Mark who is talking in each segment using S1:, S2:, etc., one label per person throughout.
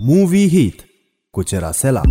S1: Movie Hit cu Cerasela.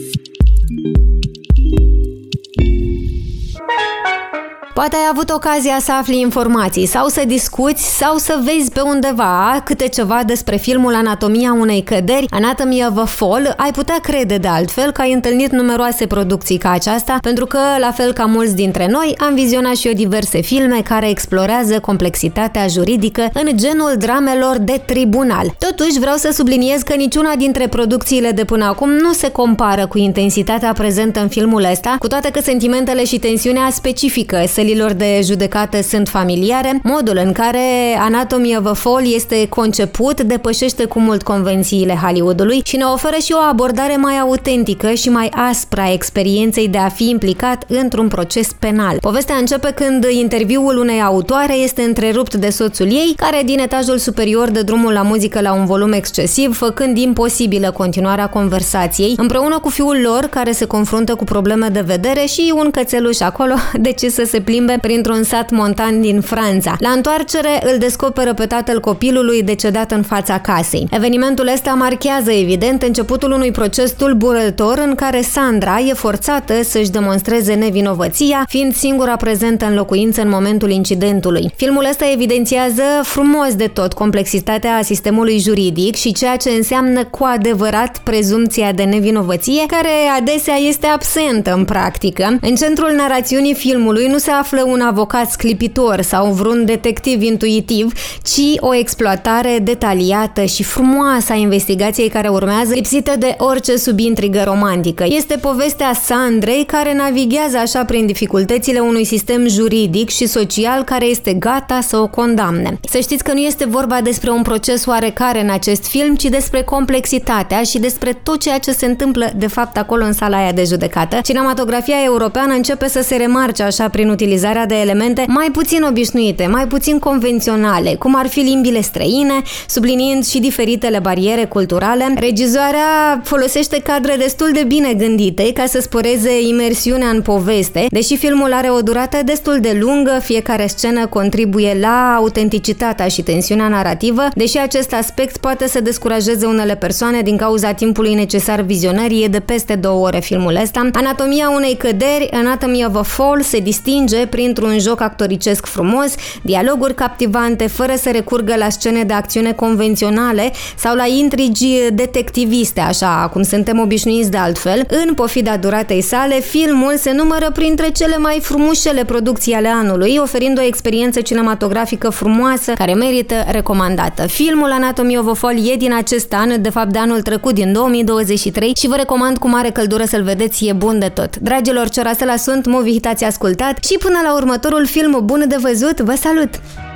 S2: Poate ai avut ocazia să afli informații sau să discuți sau să vezi pe undeva câte ceva despre filmul Anatomia unei căderi, Anatomy of a Fall. Ai putea crede de altfel că ai întâlnit numeroase producții ca aceasta, pentru că, la fel ca mulți dintre noi, am vizionat și eu diverse filme care explorează complexitatea juridică în genul dramelor de tribunal. Totuși, vreau să subliniez că niciuna dintre producțiile de până acum nu se compară cu intensitatea prezentă în filmul ăsta, cu toate că sentimentele și tensiunea specifică sălilor de judecată sunt familiare. Modul în care Anatomy of a Fall este conceput depășește cu mult convențiile Hollywoodului și ne oferă și o abordare mai autentică și mai aspră a experienței de a fi implicat într-un proces penal. Povestea începe când interviul unei autoare este întrerupt de soțul ei, care din etajul superior dă drumul la muzică la un volum excesiv, făcând imposibilă continuarea conversației, împreună cu fiul lor, care se confruntă cu probleme de vedere, și un cățeluș acolo decis să se plimbe printr-un sat montan din Franța. La întoarcere îl descoperă pe tatăl copilului decedat în fața casei. Evenimentul ăsta marchează evident începutul unui proces tulburător în care Sandra e forțată să-și demonstreze nevinovăția, fiind singura prezentă în locuință în momentul incidentului. Filmul ăsta evidențiază frumos de tot complexitatea sistemului juridic și ceea ce înseamnă cu adevărat prezumția de nevinovăție, care adesea este absentă în practică. În centrul narațiunii filmului nu se află un avocat sclipitor sau vreun detectiv intuitiv, ci o exploatare detaliată și frumoasă a investigației care urmează, lipsită de orice subintrigă romantică. Este povestea Sandrei, care navighează așa prin dificultățile unui sistem juridic și social care este gata să o condamne. Să știți că nu este vorba despre un proces oarecare în acest film, ci despre complexitatea și despre tot ceea ce se întâmplă de fapt acolo în sala aia de judecată. Cinematografia europeană începe să se remarce așa prin utilizarea de elemente mai puțin obișnuite, mai puțin convenționale, cum ar fi limbile străine, subliniind și diferitele bariere culturale. Regizoarea folosește cadre destul de bine gândite ca să sporeze imersiunea în poveste. Deși filmul are o durată destul de lungă, fiecare scenă contribuie la autenticitatea și tensiunea narrativă, deși acest aspect poate să descurajeze unele persoane din cauza timpului necesar vizionării. E de peste 2 ore filmul ăsta. Anatomia unei căderi, Anatomy of a Fall, se distinge printr-un joc actoricesc frumos, dialoguri captivante, fără să recurgă la scene de acțiune convenționale sau la intrigi detectiviste, așa cum suntem obișnuiți de altfel. În pofida duratei sale, filmul se numără printre cele mai frumușele producții ale anului, oferind o experiență cinematografică frumoasă care merită recomandată. Filmul Anatomy of a Fall e din acest an, de fapt de anul trecut, din 2023, și vă recomand cu mare căldură să-l vedeți, e bun de tot. Dragilor, Cerasela sunt, Movie Hit ați ascultat și până la următorul film bun de văzut, vă salut!